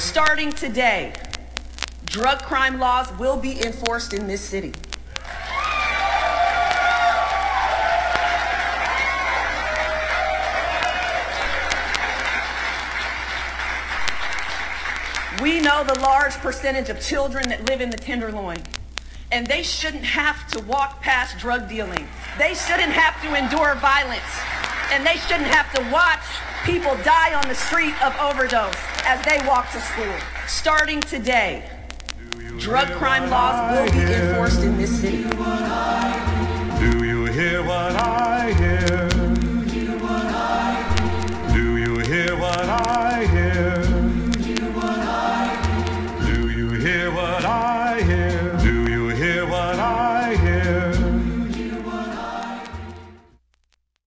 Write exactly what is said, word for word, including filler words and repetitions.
Starting today, drug crime laws will be enforced in this city. We know the large percentage of children that live in the Tenderloin, and they shouldn't have to walk past drug dealing. They shouldn't have to endure violence, and they shouldn't have to watch people die on the street of overdose as they walk to school. Starting today, drug crime laws will be enforced in this city. Do you hear what I hear?